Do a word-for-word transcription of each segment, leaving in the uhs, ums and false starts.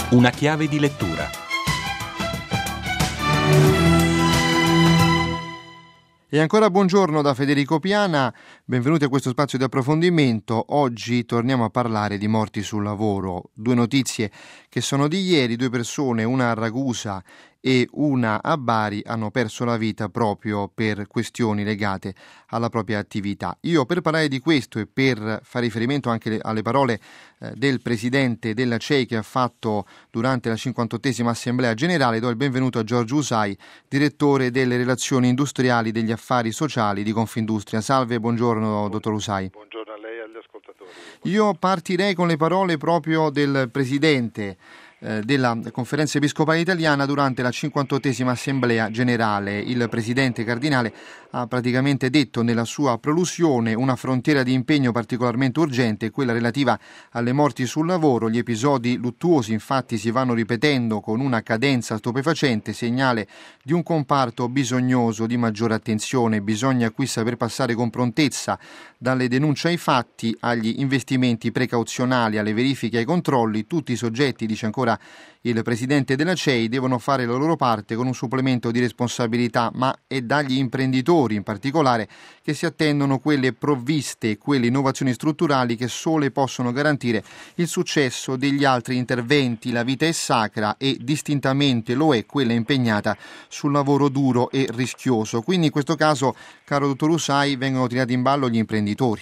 Una chiave di lettura. E ancora buongiorno da Federico Piana, benvenuti a questo spazio di approfondimento. Oggi torniamo a parlare di morti sul lavoro. Due notizie che sono di ieri: due persone, una a Ragusa e una a Bari, hanno perso la vita proprio per questioni legate alla propria attività. Io, per parlare di questo e per fare riferimento anche alle parole eh, del presidente della C E I che ha fatto durante la cinquantottesima Assemblea Generale, do il benvenuto a Giorgio Usai, direttore delle relazioni industriali degli affari sociali di Confindustria. Salve, buongiorno dottor Usai. Buongiorno a lei e agli ascoltatori. Io partirei con le parole proprio del presidente della Conferenza Episcopale Italiana durante la cinquantottesima Assemblea Generale. Il presidente cardinale ha praticamente detto nella sua prolusione: una frontiera di impegno particolarmente urgente è quella relativa alle morti sul lavoro. Gli episodi luttuosi infatti si vanno ripetendo con una cadenza stupefacente, segnale di un comparto bisognoso di maggiore attenzione. Bisogna qui saper passare con prontezza dalle denunce ai fatti, agli investimenti precauzionali, alle verifiche e ai controlli. Tutti i soggetti, dice ancora il presidente della C E I, devono fare la loro parte con un supplemento di responsabilità, ma è dagli imprenditori in particolare che si attendono quelle provviste, quelle innovazioni strutturali che sole possono garantire il successo degli altri interventi. La vita è sacra e distintamente lo è quella impegnata sul lavoro duro e rischioso. Quindi in questo caso, caro dottor Usai, vengono tirati in ballo gli imprenditori.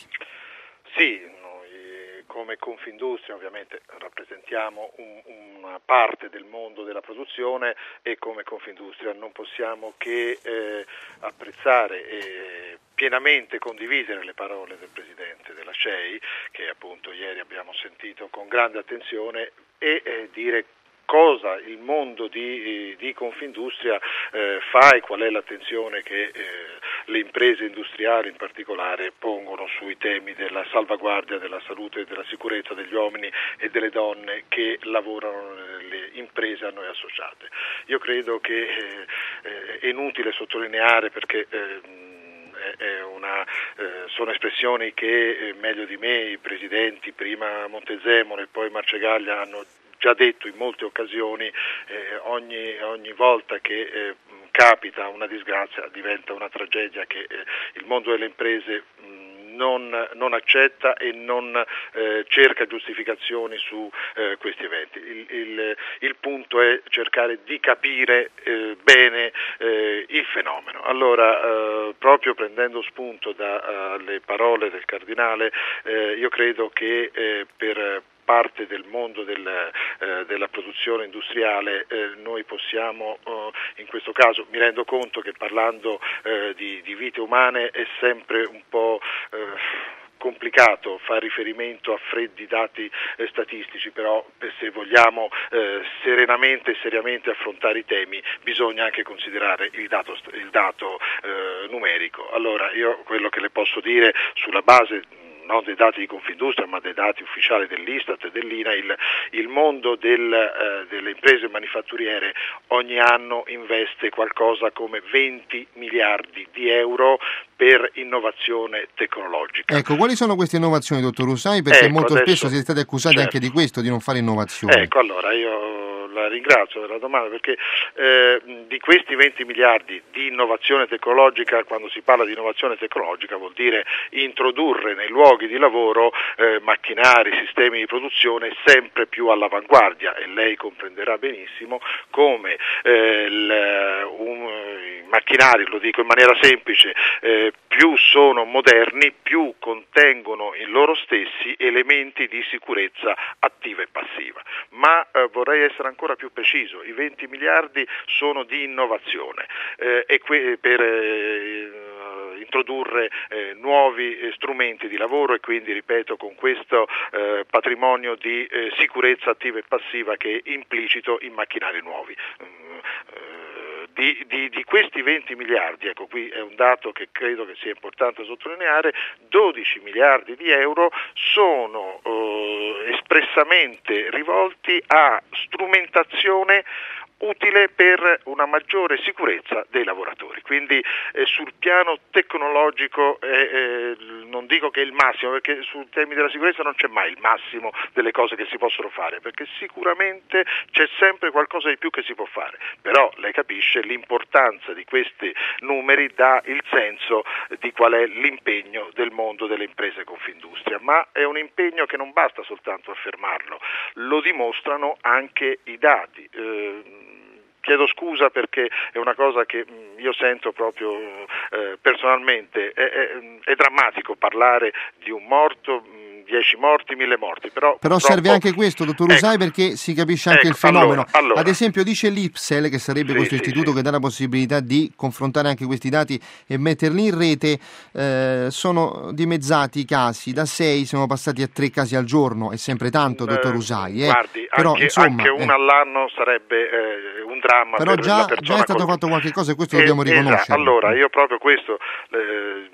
Sì, come Confindustria ovviamente rappresentiamo un, una parte del mondo della produzione e come Confindustria non possiamo che eh, apprezzare e pienamente condividere le parole del Presidente della C E I, che appunto ieri abbiamo sentito con grande attenzione, e eh, dire cosa il mondo di, di Confindustria eh, fa e qual è l'attenzione che eh, le imprese industriali in particolare pongono sui temi della salvaguardia della salute e della sicurezza degli uomini e delle donne che lavorano nelle imprese a noi associate. Io credo che eh, è inutile sottolineare, perché eh, È una, eh, sono espressioni che eh, meglio di me i presidenti, prima Montezemolo e poi Marcegaglia, hanno già detto in molte occasioni. eh, ogni, ogni volta che eh, capita una disgrazia diventa una tragedia che eh, il mondo delle imprese mh, non, non accetta e non eh, cerca giustificazioni su eh, questi eventi. Il, il, il punto è cercare di capire eh, bene eh, il fenomeno. Allora, eh, proprio prendendo spunto dalle uh, parole del Cardinale, eh, io credo che eh, per parte del mondo del, eh, della produzione industriale eh, noi possiamo, eh, in questo caso mi rendo conto che parlando eh, di, di vite umane è sempre un po' eh, complicato fare riferimento a freddi dati eh, statistici, però eh, se vogliamo eh, serenamente e seriamente affrontare i temi bisogna anche considerare il dato, il dato eh, numerico. Allora, io quello che le posso dire sulla base non dei dati di Confindustria ma dei dati ufficiali dell'Istat e dell'I N A I L, il mondo del, eh, delle imprese manifatturiere ogni anno investe qualcosa come venti miliardi di euro per innovazione tecnologica. Ecco, quali sono queste innovazioni, dottor Usai? Perché ecco, molto adesso, spesso siete stati accusati certo. anche di questo, di non fare innovazione. Ecco, allora io la ringrazio della domanda, perché eh, di questi venti miliardi di innovazione tecnologica, quando si parla di innovazione tecnologica vuol dire introdurre nei luoghi di lavoro eh, macchinari, sistemi di produzione sempre più all'avanguardia, e lei comprenderà benissimo come eh, il, un, i macchinari, lo dico in maniera semplice, eh, più sono moderni, più contengono in loro stessi elementi di sicurezza attiva e passiva. Ma eh, vorrei essere ancora più preciso: i venti miliardi sono di innovazione eh, e que- per eh, introdurre eh, nuovi eh, strumenti di lavoro, e quindi, ripeto, con questo eh, patrimonio di eh, sicurezza attiva e passiva che è implicito in macchinari nuovi. Mm, eh, Di, di, di questi venti miliardi, ecco, qui è un dato che credo che sia importante sottolineare, dodici miliardi di euro sono eh, espressamente rivolti a strumentazione utile per una maggiore sicurezza dei lavoratori. Quindi eh, sul piano tecnologico eh, eh, non dico che è il massimo, perché sui temi della sicurezza non c'è mai il massimo delle cose che si possono fare, perché sicuramente c'è sempre qualcosa di più che si può fare, però lei capisce l'importanza di questi numeri dà il senso di qual è l'impegno del mondo delle imprese Confindustria, ma è un impegno che non basta soltanto affermarlo, lo dimostrano anche i dati. Eh, Chiedo scusa perché è una cosa che io sento proprio eh, personalmente, è, è, è drammatico parlare di un morto, dieci morti, mille morti. Però, però serve anche questo, dottor Usai, ecco, perché si capisce anche ecco, il fenomeno. Allora, allora. Ad esempio dice l'I P S E L, che sarebbe sì, questo sì, istituto sì. che dà la possibilità di confrontare anche questi dati e metterli in rete, eh, sono dimezzati i casi, da sei siamo passati a tre casi al giorno, è sempre tanto, dottor Usai. Eh. Guardi, però, anche, insomma, anche uno eh. all'anno sarebbe eh, un dramma però per già, la persona. Già è stato con... fatto qualche cosa e questo eh, dobbiamo riconoscere. Esatto. Allora, io proprio questo eh,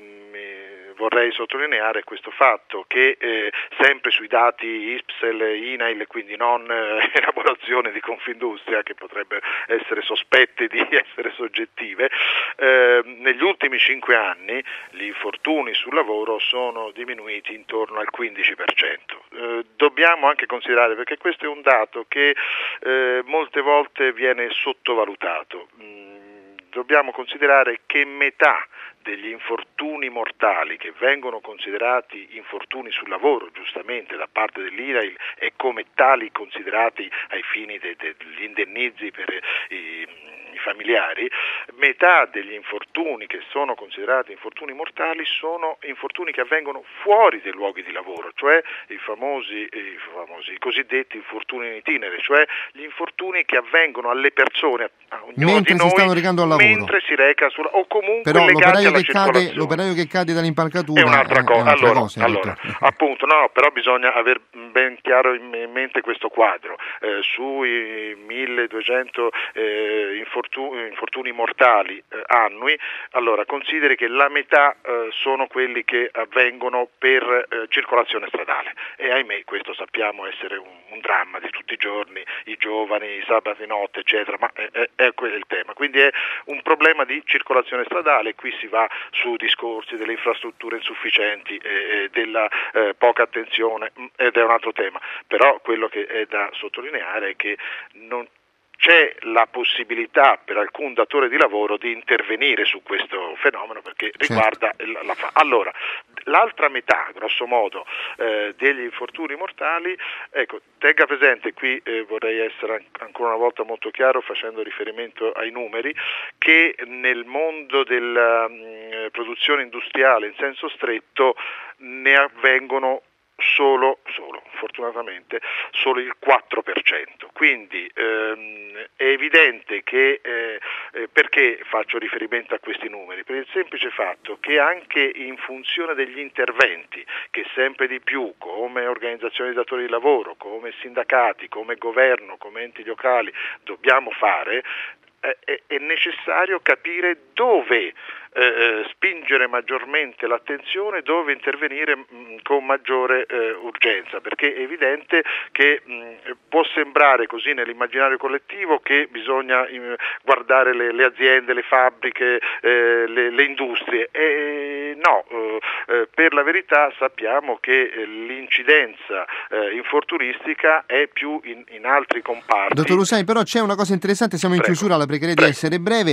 mi vorrei sottolineare questo fatto che eh, sempre sui dati I P S E L, I N A I L, quindi non eh, elaborazione di Confindustria che potrebbero essere sospette di essere soggettive, eh, negli ultimi cinque anni gli infortuni sul lavoro sono diminuiti intorno al quindici per cento. Eh, dobbiamo anche considerare, perché questo è un dato che eh, molte volte viene sottovalutato, mm, dobbiamo considerare che metà degli infortuni mortali che vengono considerati infortuni sul lavoro, giustamente da parte dell'I N A I L e come tali considerati ai fini de, de, degli indennizi per i, i familiari, metà degli infortuni che sono considerati infortuni mortali sono infortuni che avvengono fuori dei luoghi di lavoro, cioè i famosi, i famosi i cosiddetti infortuni in itinere, cioè gli infortuni che avvengono alle persone, a ognuno mentre di noi, si stanno recando al lavoro, mentre si reca sulla, o comunque però legati alla che cade, circolazione. l'operaio che cade dall'impalcatura è un'altra, co- è un'altra allora, cosa. Allora, appunto, no, però bisogna aver ben chiaro in mente questo quadro. Eh, sui milleduecento eh, infortuni, infortuni mortali eh, annui, allora consideri che la metà eh, sono quelli che avvengono per eh, circolazione stradale e ahimè questo sappiamo essere un, un dramma di tutti i giorni, i giovani, i sabati notte eccetera, ma è, è, è quello il tema, quindi è un problema di circolazione stradale. Qui si va su discorsi delle infrastrutture insufficienti e, e della eh, poca attenzione ed è un altro tema, però quello che è da sottolineare è che non c'è la possibilità per alcun datore di lavoro di intervenire su questo fenomeno perché riguarda certo. la fa. Allora, l'altra metà, grosso modo, eh, degli infortuni mortali, ecco, tenga presente, qui eh, vorrei essere ancora una volta molto chiaro facendo riferimento ai numeri, che nel mondo della mh, produzione industriale in senso stretto ne avvengono Solo, solo, fortunatamente, solo il quattro per cento. Quindi ehm, è evidente che, eh, eh, perché faccio riferimento a questi numeri? Per il semplice fatto che anche in funzione degli interventi che sempre di più, come organizzazioni di datori di lavoro, come sindacati, come governo, come enti locali, dobbiamo fare, eh, è, è necessario capire dove Eh, spingere maggiormente l'attenzione, dove intervenire mh, con maggiore eh, urgenza, perché è evidente che mh, può sembrare così nell'immaginario collettivo che bisogna in, guardare le, le aziende, le fabbriche, eh, le, le industrie e no, eh, per la verità sappiamo che l'incidenza eh, infortunistica è più in, in altri comparti. Dottor Usai, però c'è una cosa interessante, siamo in Prego. chiusura, la pregherei di essere breve.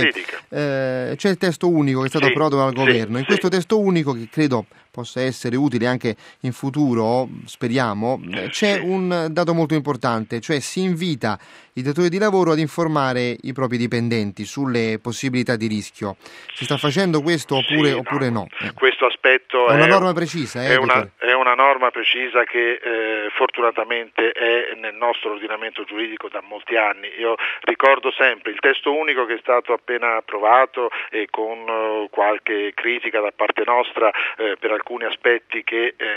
Eh, c'è il testo unico che è stato sì, approvato dal governo. Sì, in questo sì. testo unico, che credo possa essere utile anche in futuro, speriamo, c'è sì. un dato molto importante, cioè si invita i datori di lavoro ad informare i propri dipendenti sulle possibilità di rischio. Si sta facendo questo oppure, sì, oppure no? no? Questo aspetto è una è norma precisa, eh, è, una, è una norma precisa che eh, fortunatamente è nel nostro ordinamento giuridico da molti anni. Io ricordo sempre il testo unico che è stato appena approvato e con uh, qualche critica da parte nostra eh, per alcuni aspetti che eh,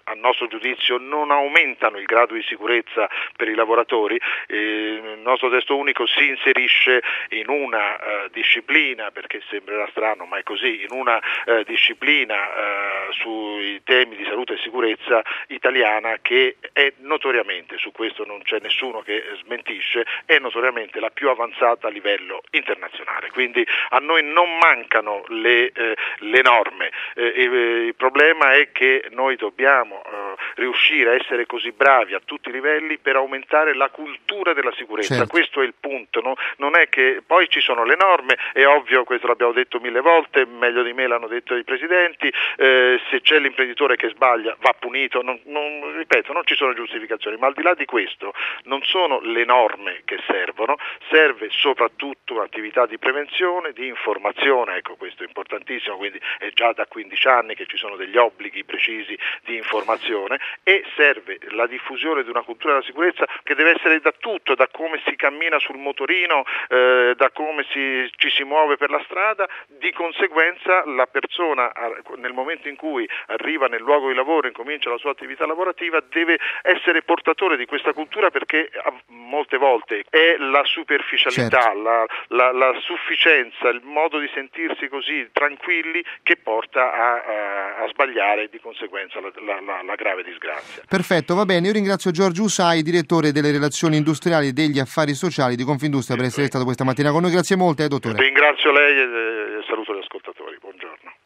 a nostro giudizio non aumentano il grado di sicurezza per i lavoratori. Il nostro testo unico si inserisce in una uh, disciplina, perché sembrerà strano ma è così, in una uh, disciplina uh, sui temi di salute e sicurezza italiana che è notoriamente, su questo non c'è nessuno che smentisce, è notoriamente la più avanzata a livello internazionale. Quindi a noi non mancano le, eh, le norme, eh, eh, il problema è che noi dobbiamo eh, riuscire a essere così bravi a tutti i livelli per aumentare la cultura della sicurezza. Certo. Questo è il punto, no? Non è che poi ci sono le norme, è ovvio, questo l'abbiamo detto mille volte, meglio di me l'hanno detto i presidenti, eh, se c'è l'imprenditore che sbaglia va punito, non, non, ripeto, non ci sono giustificazioni, ma al di là di questo non sono le norme che servono, serve soprattutto un'attività di prevenzione, di informazione, ecco, questo è importantissimo, quindi è già da quindici anni che ci sono degli obblighi precisi di informazione, e serve la diffusione di una cultura della sicurezza che deve essere da tutto, da come si cammina sul motorino, eh, da come si, ci si muove per la strada. Di conseguenza la persona nel momento in cui arriva nel luogo di lavoro, incomincia la sua attività lavorativa, deve essere portatore di questa cultura, perché molte volte è la superficialità, certo. la, la, la sufficienza, il modo di sentirsi così tranquilli che porta a, a, a sbagliare e di conseguenza la, la, la, la grave disgrazia. Perfetto, va bene. Io ringrazio Giorgio Usai, direttore delle relazioni industriali e degli affari sociali di Confindustria, per essere stato questa mattina con noi. Grazie molte, eh, dottore. Ringrazio lei e saluto gli ascoltatori. Buongiorno.